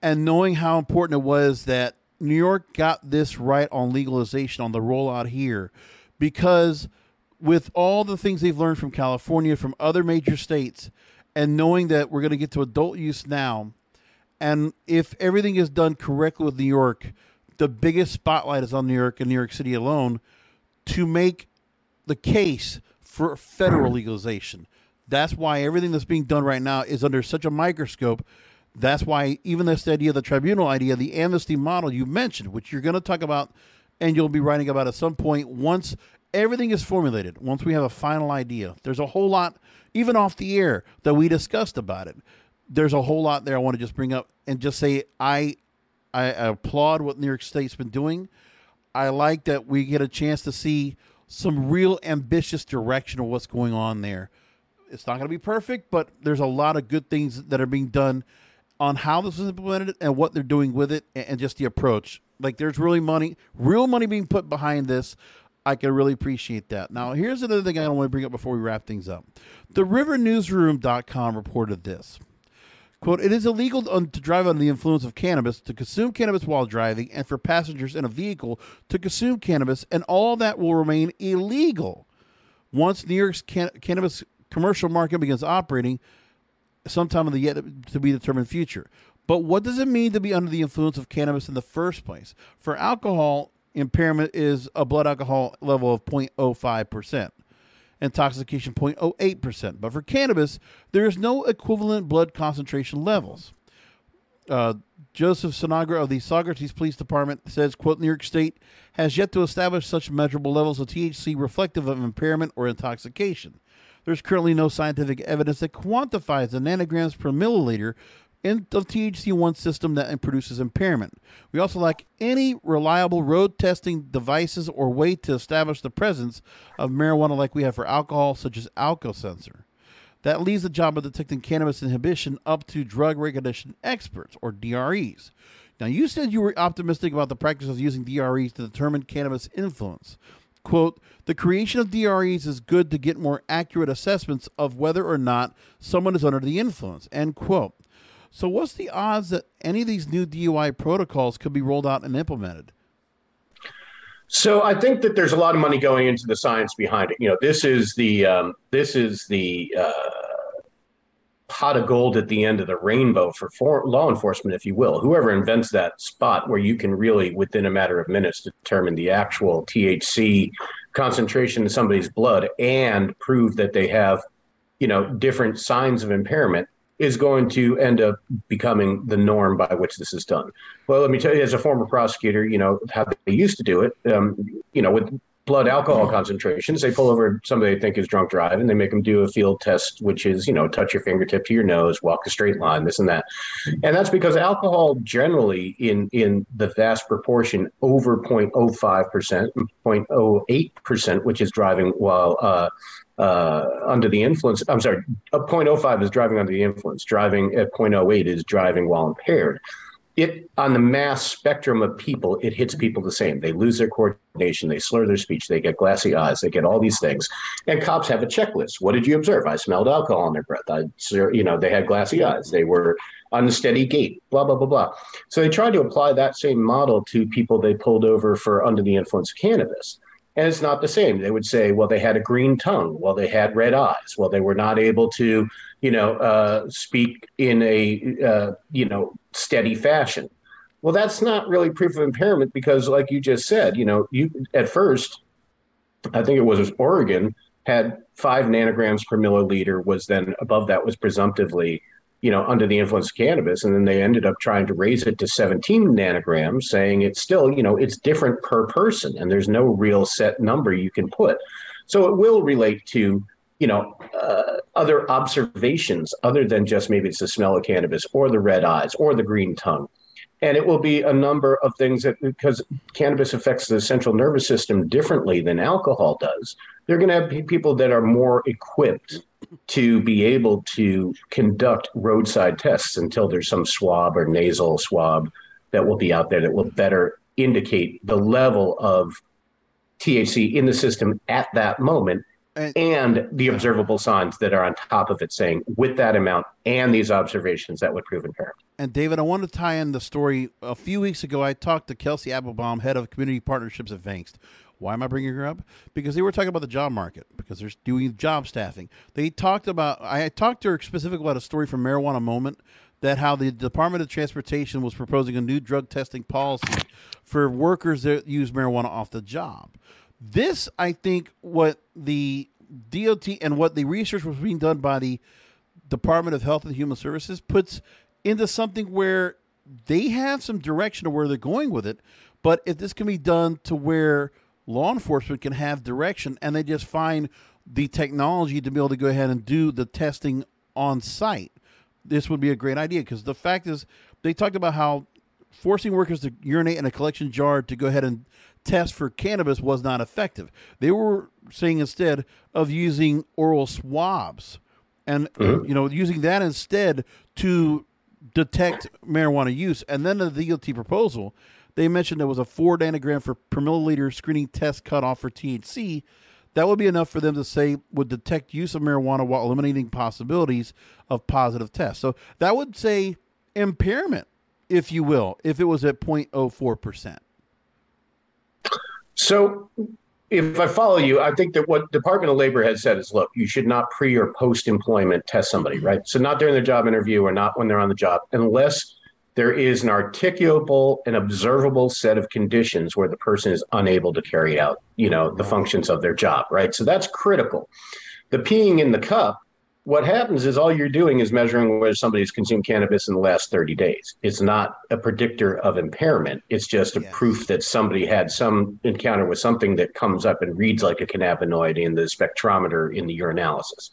and knowing how important it was that New York got this right on legalization on the rollout here, because with all the things they've learned from California, from other major states, and knowing that we're going to get to adult use now, and if everything is done correctly with New York, the biggest spotlight is on New York and New York City alone to make the case for federal legalization. That's why everything that's being done right now is under such a microscope. That's why even this idea, the tribunal idea, the amnesty model you mentioned, which you're going to talk about and you'll be writing about at some point once everything is formulated, once we have a final idea. There's a whole lot, even off the air, that we discussed about it. There's a whole lot there I want to just bring up and just say I applaud what New York State's been doing. I like that we get a chance to see some real ambitious direction of what's going on there. It's not going to be perfect, but there's a lot of good things that are being done on how this is implemented and what they're doing with it and just the approach. Like, there's really real money being put behind this. I can really appreciate that. Now, here's another thing I want to bring up before we wrap things up. TheRiverNewsroom.com reported this. Quote, it is illegal to drive under the influence of cannabis, to consume cannabis while driving, and for passengers in a vehicle to consume cannabis, and all that will remain illegal once New York's cannabis commercial market begins operating sometime in the yet to be determined future. But what does it mean to be under the influence of cannabis in the first place? For alcohol, impairment is a blood alcohol level of 0.05%. Intoxication 0.08%. But for cannabis, there is no equivalent blood concentration levels. Joseph Sinagra of the Saugerties Police Department says, quote, New York State has yet to establish such measurable levels of THC reflective of impairment or intoxication. There's currently no scientific evidence that quantifies the nanograms per milliliter in the THC-1 system that produces impairment. We also lack any reliable road testing devices or way to establish the presence of marijuana like we have for alcohol, such as AlcoSensor. That leaves the job of detecting cannabis inhibition up to drug regulation experts, or DREs. Now, you said you were optimistic about the practice of using DREs to determine cannabis influence. Quote, the creation of DREs is good to get more accurate assessments of whether or not someone is under the influence, end quote. So what's the odds that any of these new DUI protocols could be rolled out and implemented? So I think that there's a lot of money going into the science behind it. You know, this is the pot of gold at the end of the rainbow for law enforcement, if you will. Whoever invents that spot where you can really, within a matter of minutes, determine the actual THC concentration in somebody's blood and prove that they have, you know, different signs of impairment is going to end up becoming the norm by which this is done. Well, let me tell you, as a former prosecutor, you know, how they used to do it, you know, with blood alcohol concentrations, they pull over somebody they think is drunk driving, they make them do a field test, which is, you know, touch your fingertip to your nose, walk a straight line, this and that. And that's because alcohol generally in the vast proportion over 0.05%, 0.08%, which is driving while under the influence. I'm sorry, 0.05 is driving under the influence. Driving at 0.08 is driving while impaired. It, on the mass spectrum of people, it hits people the same. They lose their coordination, they slur their speech, they get glassy eyes, they get all these things. And cops have a checklist. What did you observe? I smelled alcohol in their breath. They had glassy eyes. They were unsteady gait, blah, blah, blah, blah. So they tried to apply that same model to people they pulled over for under the influence of cannabis. And it's not the same. They would say, well, they had a green tongue. Well, they had red eyes. Well, they were not able to, speak in a, steady fashion. Well, that's not really proof of impairment because, like you just said, you at first, I think it was Oregon, had 5 nanograms per milliliter, was then above that was presumptively, under the influence of cannabis. And then they ended up trying to raise it to 17 nanograms, saying it's still, it's different per person and there's no real set number you can put. So it will relate to, other observations other than just maybe it's the smell of cannabis or the red eyes or the green tongue. And it will be a number of things that, because cannabis affects the central nervous system differently than alcohol does, they're going to have people that are more equipped to be able to conduct roadside tests until there's some swab or nasal swab that will be out there that will better indicate the level of THC in the system at that moment and the observable signs that are on top of it saying with that amount and these observations that would prove impairment. And David, I want to tie in the story. A few weeks ago, I talked to Kelsey Applebaum, head of community partnerships at Vangst. Why am I bringing her up? Because they were talking about the job market, because they're doing job staffing. I talked to her specifically about a story from Marijuana Moment, that how the Department of Transportation was proposing a new drug testing policy for workers that use marijuana off the job. This, I think, what the DOT and what the research was being done by the Department of Health and Human Services puts into something where they have some direction of where they're going with it. But if this can be done to where law enforcement can have direction and they just find the technology to be able to go ahead and do the testing on site, this would be a great idea. Because the fact is, they talked about how forcing workers to urinate in a collection jar to go ahead and test for cannabis was not effective. They were saying instead of using oral swabs and using that instead to detect marijuana use. And then the DOT proposal, they mentioned there was a 4 nanogram per milliliter screening test cutoff for THC. That would be enough for them to say would detect use of marijuana while eliminating possibilities of positive tests. So that would say impairment, if you will, if it was at 0.04%. So if I follow you, I think that what Department of Labor has said is, look, you should not pre or post-employment test somebody, right? So not during the job interview or not when they're on the job, unless there is an articulable and observable set of conditions where the person is unable to carry out, the functions of their job, right? So that's critical. The peeing in the cup, what happens is all you're doing is measuring whether somebody's consumed cannabis in the last 30 days. It's not a predictor of impairment. It's just a proof that somebody had some encounter with something that comes up and reads like a cannabinoid in the spectrometer in the urinalysis.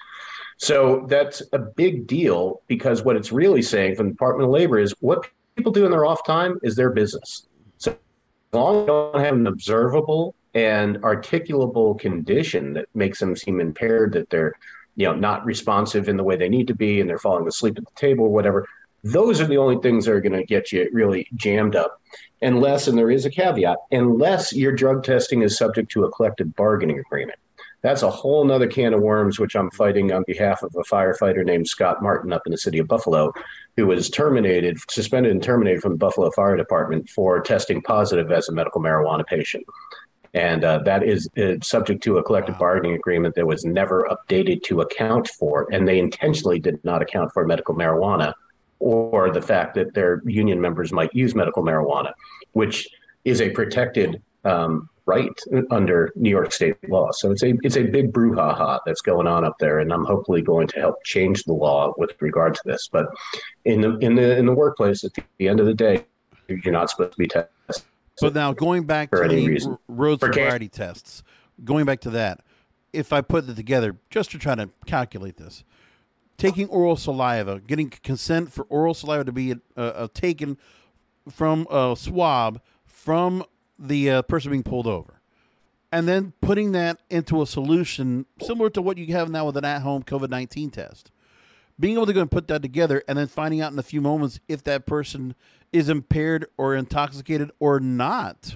So that's a big deal, because what it's really saying from the Department of Labor is what people do in their off time is their business. So as long as you don't have an observable and articulable condition that makes them seem impaired, that they're not responsive in the way they need to be and they're falling asleep at the table or whatever, those are the only things that are going to get you really jammed up. Unless, and there is a caveat, unless your drug testing is subject to a collective bargaining agreement. That's a whole nother can of worms, which I'm fighting on behalf of a firefighter named Scott Martin up in the city of Buffalo, who was suspended and terminated from the Buffalo Fire Department for testing positive as a medical marijuana patient. And that is subject to a collective bargaining agreement that was never updated to account for. And they intentionally did not account for medical marijuana or the fact that their union members might use medical marijuana, which is a protected right under New York state law. So it's a big brouhaha that's going on up there, and I'm hopefully going to help change the law with regard to this. But in the workplace, at the end of the day, you're not supposed to be tested. But now going back to the road sobriety tests, going back to that, if I put it together just to try to calculate this, taking oral saliva, getting consent for oral saliva to be taken from a swab from the person being pulled over, and then putting that into a solution similar to what you have now with an at-home COVID-19 test, being able to go and put that together and then finding out in a few moments if that person is impaired or intoxicated or not.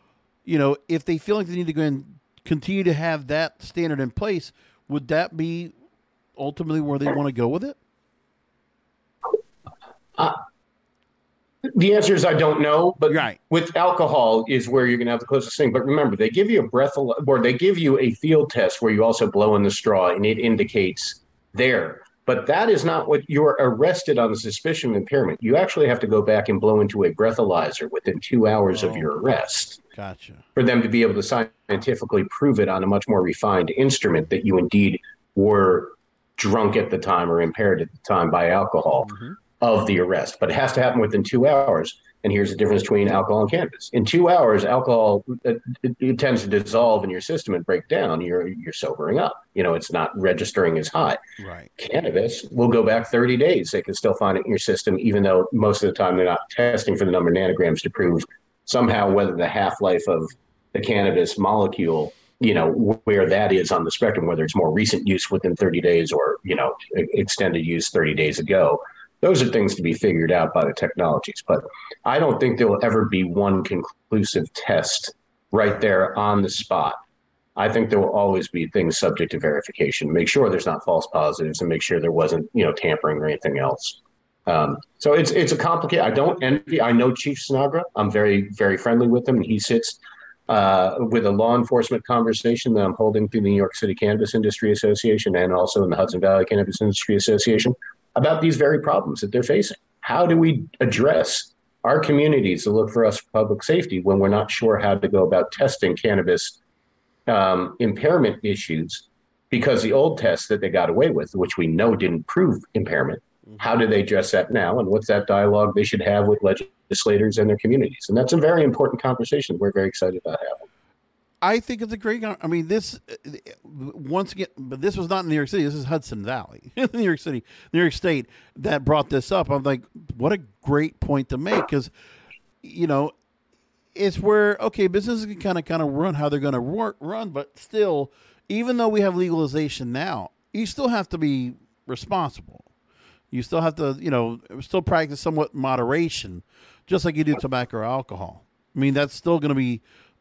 If they feel like they need to go and continue to have that standard in place, would that be ultimately where they want to go with it? The answer is I don't know, but right. With alcohol is where you're going to have the closest thing. But remember, they give you they give you a field test where you also blow in the straw and it indicates there. But that is not what you're arrested on the suspicion of impairment. You actually have to go back and blow into a breathalyzer within 2 hours of your arrest. Gotcha. For them to be able to scientifically prove it on a much more refined instrument that you indeed were drunk at the time or impaired at the time by alcohol of the arrest. But it has to happen within 2 hours. And here's the difference between alcohol and cannabis. In 2 hours, alcohol it tends to dissolve in your system and break down. You're sobering up. It's not registering as high. Right. Cannabis will go back 30 days. They can still find it in your system, even though most of the time they're not testing for the number of nanograms to prove somehow whether the half-life of the cannabis molecule, where that is on the spectrum, whether it's more recent use within 30 days or, extended use 30 days ago. Those are things to be figured out by the technologies. But I don't think there will ever be one conclusive test right there on the spot I think there will always be things subject to verification. Make sure there's not false positives, and make sure there wasn't, tampering or anything else. So it's a complicated. I don't envy. I know Chief Sinagra. I'm very, very friendly with him, and he sits with a law enforcement conversation that I'm holding through the New York City Cannabis Industry Association and also in the Hudson Valley Cannabis Industry Association about these very problems that they're facing. How do we address our communities to look for us for public safety when we're not sure how to go about testing cannabis impairment issues? Because the old tests that they got away with, which we know didn't prove impairment, how do they address that now? And what's that dialogue they should have with legislators and their communities? And that's a very important conversation we're very excited about having. I think it's a great. I mean, this once again, but this was not in New York City. This is Hudson Valley, New York City, New York State that brought this up. I'm like, what a great point to make, because it's where businesses can kind of run how they're going to run, but still, even though we have legalization now, you still have to be responsible. You still have to, still practice somewhat moderation, just like you do tobacco or alcohol. I mean, that's still going to be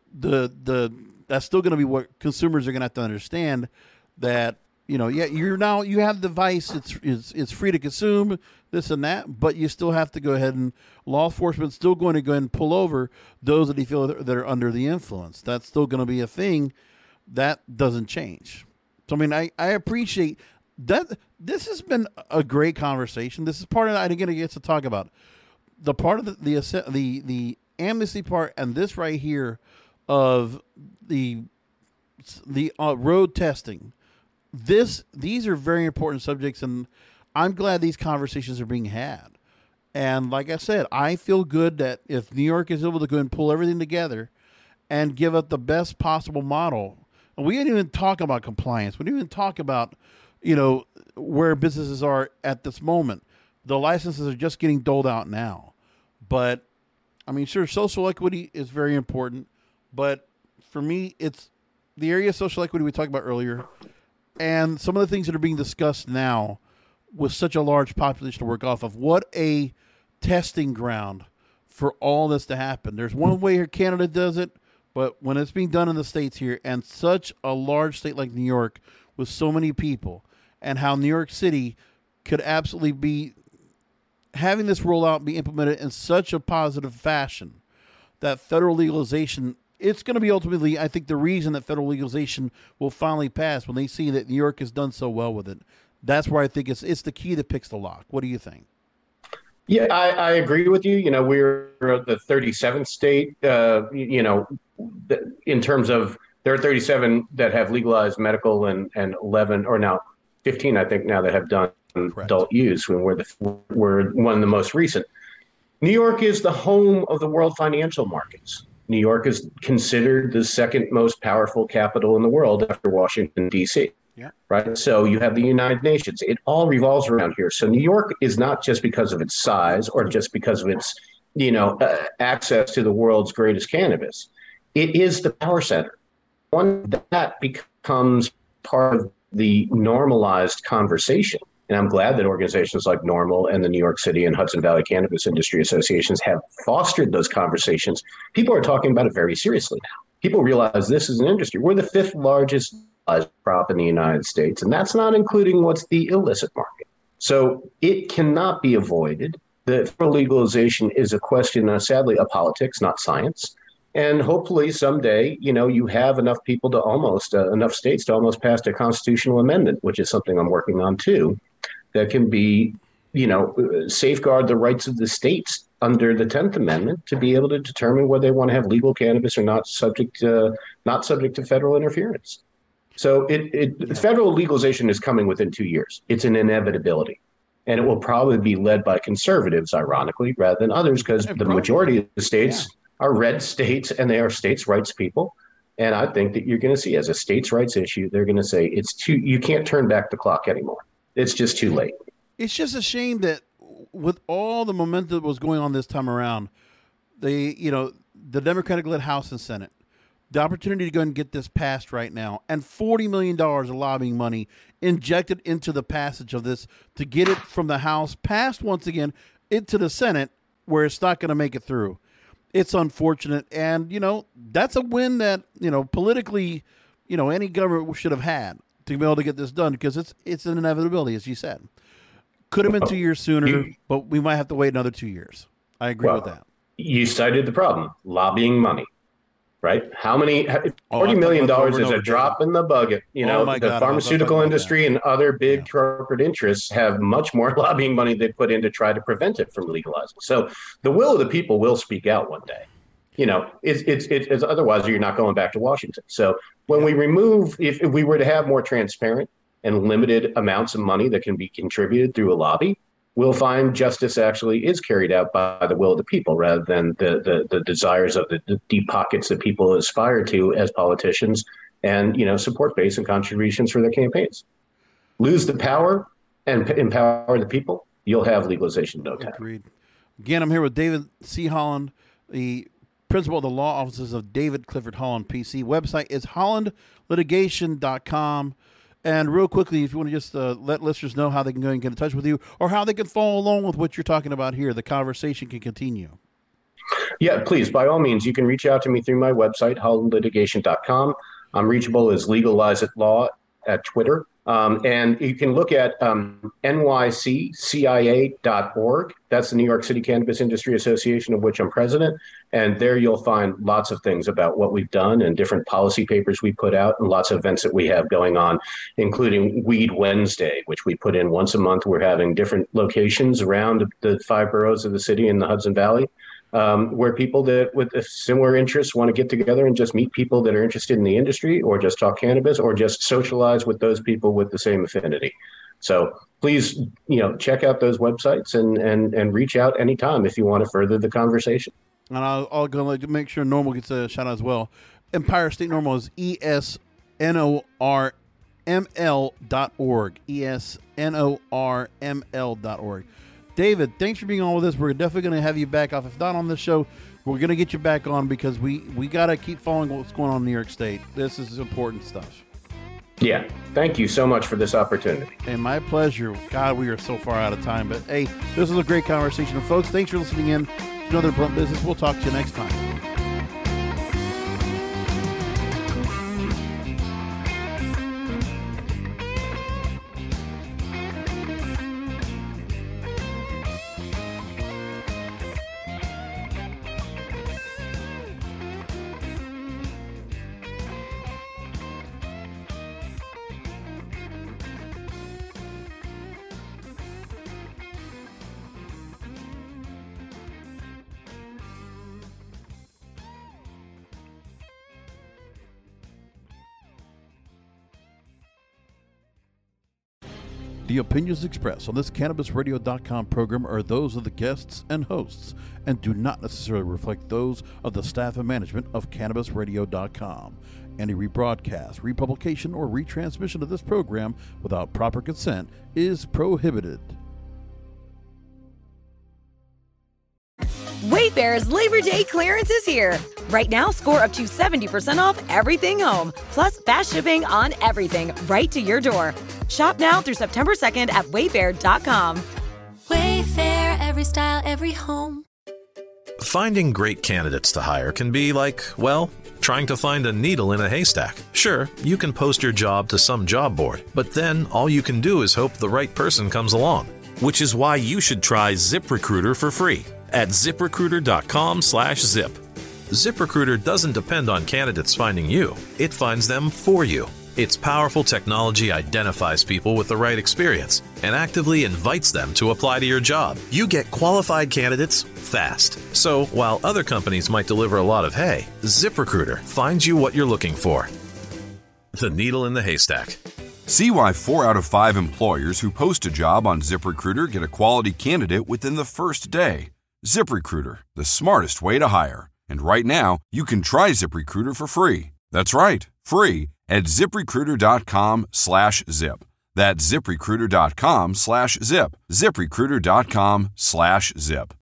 that's still going to be what consumers are going to have to understand, that you have the device, it's free to consume this and that, but you still have to go ahead, and law enforcement's still going to go ahead and pull over those that you feel that are under the influence. That's still going to be a thing. That doesn't change. So I mean, I appreciate that. This has been a great conversation. This is part of I didn't get to talk about the part of the amnesty part, and this right here of the road testing. These are very important subjects, and I'm glad these conversations are being had. And like I said, I feel good that if New York is able to go and pull everything together and give it the best possible model, and we didn't even talk about compliance. We didn't even talk about, where businesses are at this moment. The licenses are just getting doled out now. But, I mean, sure, social equity is very important. But for me, it's the area of social equity we talked about earlier, and some of the things that are being discussed now with such a large population to work off of. What a testing ground for all this to happen. There's one way here Canada does it, but when it's being done in the States here, and such a large state like New York with so many people, and how New York City could absolutely be having this rollout be implemented in such a positive fashion, that federal legalization, it's going to be ultimately, I think, the reason that federal legalization will finally pass when they see that New York has done so well with it. That's where I think it's the key that picks the lock. What do you think? Yeah, I agree with you. We're the 37th state, in terms of there are 37 that have legalized medical and 11, or now 15, I think now, that have done Correct. Adult use, when we're one of the most recent. New York is the home of the world financial markets. New York is considered the second most powerful capital in the world after Washington, D.C. Yeah. Right. So you have the United Nations. It all revolves around here. So New York is not just because of its size or just because of its, access to the world's greatest cannabis. It is the power center. One that becomes part of the normalized conversation. And I'm glad that organizations like NORML and the New York City and Hudson Valley Cannabis Industry Associations have fostered those conversations. People are talking about it very seriously now. People realize this is an industry. We're the fifth largest crop in the United States, and that's not including what's the illicit market. So it cannot be avoided. The federal legalization is a question, sadly, of politics, not science. And hopefully someday, you have enough people to enough states to almost pass a constitutional amendment, which is something I'm working on too, that can be, safeguard the rights of the states under the 10th Amendment to be able to determine whether they want to have legal cannabis or not, subject to federal interference. So federal legalization is coming within 2 years. It's an inevitability. And it will probably be led by conservatives, ironically, rather than others, because the majority of the states are red states, and they are states' rights people. And I think that you're going to see, as a states' rights issue, they're going to say you can't turn back the clock anymore. It's just too late. It's just a shame that with all the momentum that was going on this time around, the Democratic-led House and Senate, the opportunity to go and get this passed right now, and $40 million of lobbying money injected into the passage of this to get it from the House passed once again into the Senate, where it's not going to make it through. It's unfortunate. And, that's a win that, politically any government should have had to be able to get this done, because it's an inevitability, as you said. Could have been 2 years sooner, but we might have to wait another 2 years. I agree with that. You cited the problem: lobbying money. Right? How many? $40 million is a drop in the bucket. The pharmaceutical industry and other big corporate interests have much more lobbying money they put in to try to prevent it from legalizing. So the will of the people will speak out one day. It's otherwise you're not going back to Washington. So when we remove, if we were to have more transparent and limited amounts of money that can be contributed through a lobby, we'll find justice actually is carried out by the will of the people rather than the desires of the deep pockets that people aspire to as politicians and, support base and contributions for their campaigns. Lose the power and empower the people, you'll have legalization in no time. Agreed. Again, I'm here with David C. Holland, the principal of the law offices of David Clifford Holland, PC. Website is hollandlitigation.com. And real quickly, if you want to just let listeners know how they can go and get in touch with you, or how they can follow along with what you're talking about here, the conversation can continue. Yeah, please, by all means, you can reach out to me through my website, hollandlitigation.com. I'm reachable as Legalize It Law at Twitter. And you can look at nyccia.org. That's the New York City Cannabis Industry Association, of which I'm president. And there you'll find lots of things about what we've done and different policy papers we put out and lots of events that we have going on, including Weed Wednesday, which we put in once a month. We're having different locations around the 5 boroughs of the city in the Hudson Valley, where people that with similar interests want to get together and just meet people that are interested in the industry, or just talk cannabis, or just socialize with those people with the same affinity. So please, check out those websites and reach out anytime if you want to further the conversation. And I'll go to make sure Normal gets a shout out as well. Empire State Normal is ESNORML.org. ESNORML.org. David, thanks for being on with us. We're definitely going to have you back off. If not on this show, we're going to get you back on, because we got to keep following what's going on in New York State. This is important stuff. Yeah. Thank you so much for this opportunity. And my pleasure. God, we are so far out of time. But, hey, this was a great conversation. And, folks, thanks for listening in to another Blunt Business. We'll talk to you next time. The opinions expressed on this CannabisRadio.com program are those of the guests and hosts and do not necessarily reflect those of the staff and management of CannabisRadio.com. Any rebroadcast, republication, or retransmission of this program without proper consent is prohibited. Wayfair's Labor Day clearance is here. Right now, score up to 70% off everything home, plus fast shipping on everything right to your door. Shop now through September 2nd at wayfair.com. Wayfair, every style, every home. Finding great candidates to hire can be like, well, trying to find a needle in a haystack. Sure, you can post your job to some job board, but then all you can do is hope the right person comes along. Which is why you should try ZipRecruiter for free at ZipRecruiter.com/zip. ZipRecruiter doesn't depend on candidates finding you. It finds them for you. Its powerful technology identifies people with the right experience and actively invites them to apply to your job. You get qualified candidates fast. So while other companies might deliver a lot of hay, ZipRecruiter finds you what you're looking for. The needle in the haystack. See why 4 out of 5 employers who post a job on ZipRecruiter get a quality candidate within the first day. ZipRecruiter, the smartest way to hire. And right now, you can try ZipRecruiter for free. That's right, free at ZipRecruiter.com/zip. That's ZipRecruiter.com/zip. ZipRecruiter.com/zip.